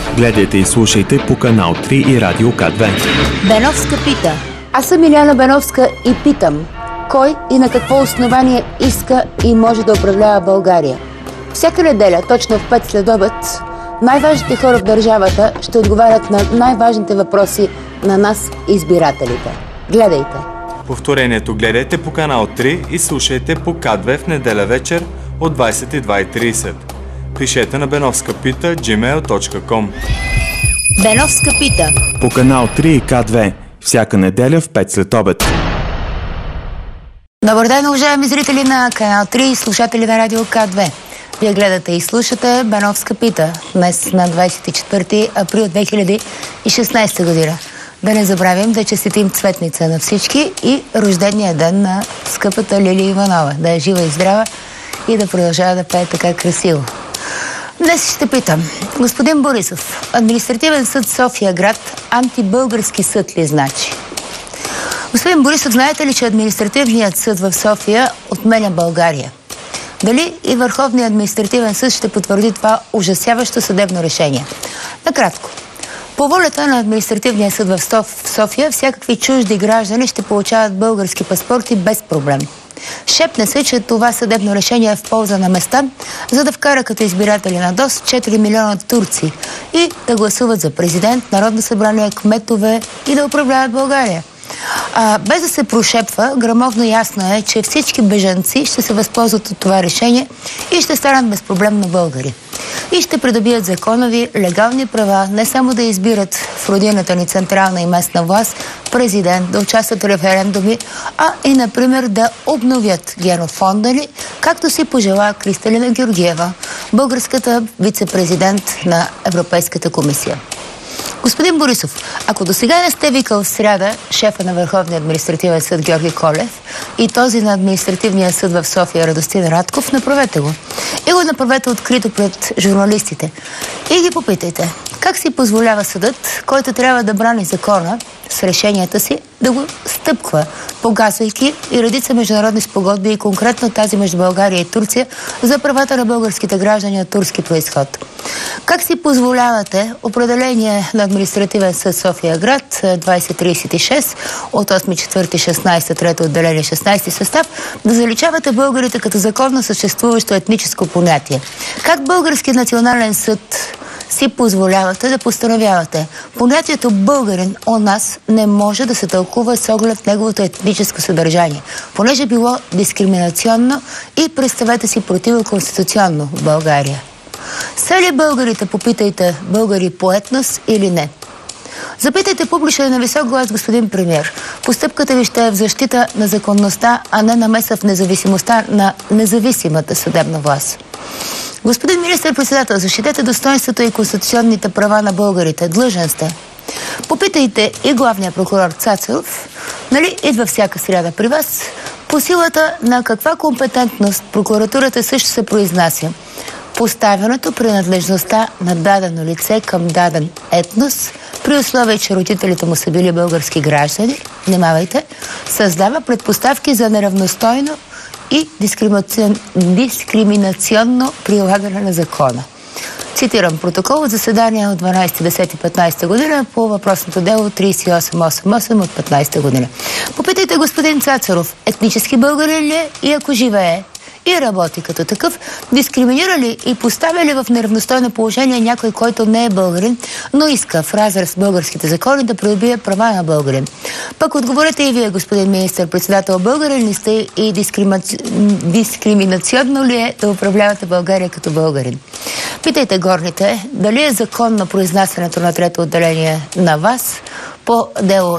Гледайте и слушайте по канал 3 и Радио К2. Беновска пита. Аз съм Илияна Беновска и питам: кой и на какво основание иска и може да управлява България? Всяка неделя, точно в 5 следобед, най-важните хора в държавата ще отговарят на най-важните въпроси на нас, избирателите. Гледайте! Повторението гледайте по канал 3 и слушайте по К2 в неделя вечер от 22:30. Пишете на benovskapita@gmail.com. Беновска пита. По канал 3 и К2 всяка неделя в 5 след обед. Добър ден, уважаеми зрители на канал 3 и слушатели на Радио К2. Вие гледате и слушате Беновска пита днес на 24 април 2016 година. Да не забравим да честитим цветница на всички и рождения ден на скъпата Лилия Иванова. Да е жива и здрава и да продължава да пее така красиво. Днес ще питам: господин Борисов, Административен съд София град антибългарски съд ли значи? Господин Борисов, знаете ли, че Административният съд в София отменя България? Дали и Върховният административен съд ще потвърди това ужасяващо съдебно решение? Накратко. По волята на Административния съд в София всякакви чужди граждани ще получават български паспорти без проблем. Шепне се, че това съдебно решение е в полза на места, за да вкара като избиратели на ДОС 4 милиона турци и да гласуват за президент, Народно събрание, кметове и да управляват България. Без да се прошепва, грамовно ясно е, че всички бежанци ще се възползват от това решение и ще станат безпроблемно българи. И ще придобият законови, легални права не само да избират в родината ни централна и местна власт, президент, да участват в референдуми, а и, например, да обновят генофонда ни, както си пожела Кристалина Георгиева, българската вице-президент на Европейската комисия. Господин Борисов, ако до сега не сте викал в сряда шефа на Върховния административен съд Георги Колев и този на Административния съд в София Радостин Радков, направете го. И го направете открито пред журналистите. И ги попитайте: как си позволява съдът, който трябва да брани закона с решенията си, да го стъпква, погазвайки и редица международни спогодби и конкретно тази между България и Турция за правата на българските граждани от турски произход? Как си позволявате определение на Административен съд София град 2036 от 8.4.16, трето отделение 16 състав, да заличавате българите като законно съществуващо етническо понятие? Как Български национален съд си позволявате да постановявате: понятието българин у нас не може да се тълкува с оглед неговото етническо съдържание, понеже било дискриминационно и, представете си, противоконституционно в България? Са ли българите, попитайте, българи по етнос или не? Запитайте публично и на висок глас, господин премиер. Постъпката ви ще е в защита на законността, а не намеса в независимостта на независимата съдебна власт. Господин министър-председател, защитете достоинството и конституционните права на българите. Длъжен сте. Попитайте и главния прокурор Цацаров, нали идва всяка сряда при вас, по силата на каква компетентност прокуратурата също се произнася: поставянето принадлежността на дадено лице към даден етнос, при условие, че родителите му са били български граждани, внимавайте, създава предпоставки за неравностойно и дискриминационно прилагане на закона. Цитирам протокол от заседание от 12.10.15 година по въпросното дело 3888 от 15 година. Попитайте господин Цацаров: етнически българин ли е и ако живее и работи като такъв, дискриминира ли и поставя ли в неравностойно положение някой, който не е българин, но иска в разрез с българските закони да придобие права на българин? Пък отговорете и вие, господин министър-председател: българин ли сте и дискриминационно ли е да управлявате България като българин? Питайте горните дали е законно произнасянето на трето отделение на вас по дело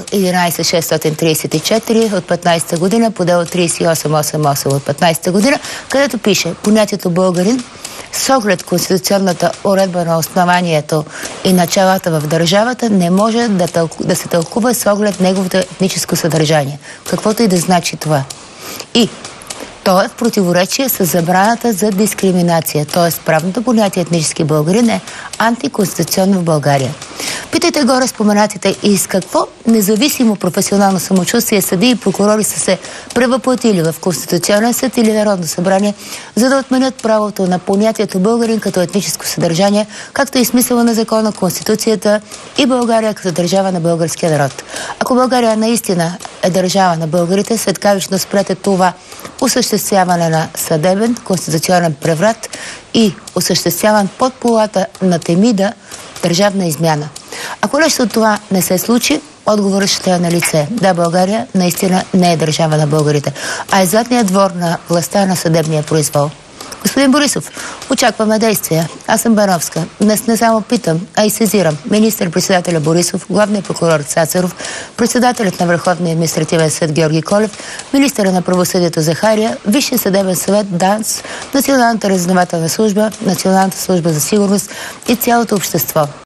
11634 от 15 година, по дело 3888 от 15 година, където пише: понятието българин с оглед конституционната уредба на основанието и началата в държавата не може да се тълкува с оглед неговото етническо съдържание, каквото и да значи това. И то е в противоречие с забраната за дискриминация, т.е. правното понятие етнически българин е антиконституционно в България. Питайте горе споменатите и с какво независимо професионално самочувствие съдии и прокурори са се превъплатили в Конституционен съд или Народно събрание, за да отменят правото на понятието българин като етническо съдържание, както и смисъла на закона, Конституцията и България като държава на българския народ. Ако България наистина е държава на българите, светкавично спрете това осъществяване на съдебен конституционен преврат и осъществяван под полата на Темида държавна измяна. Ако нещо от това не се случи, отговорът ще е на лице. Да, България наистина не е държава на българите, а е задният двор на властта на съдебния произвол. Господин Борисов, очакваме действия. Аз съм Бановска. Днес не само питам, а и сезирам министър-председателя Борисов, главният прокурор Цацаров, председателят на Върховния административен съд Георги Колев, министъра на правосъдието Захария, Висшия съдебен съвет ДАНС, Националната разузнавателна служба, Националната служба за сигурност и цялото общество.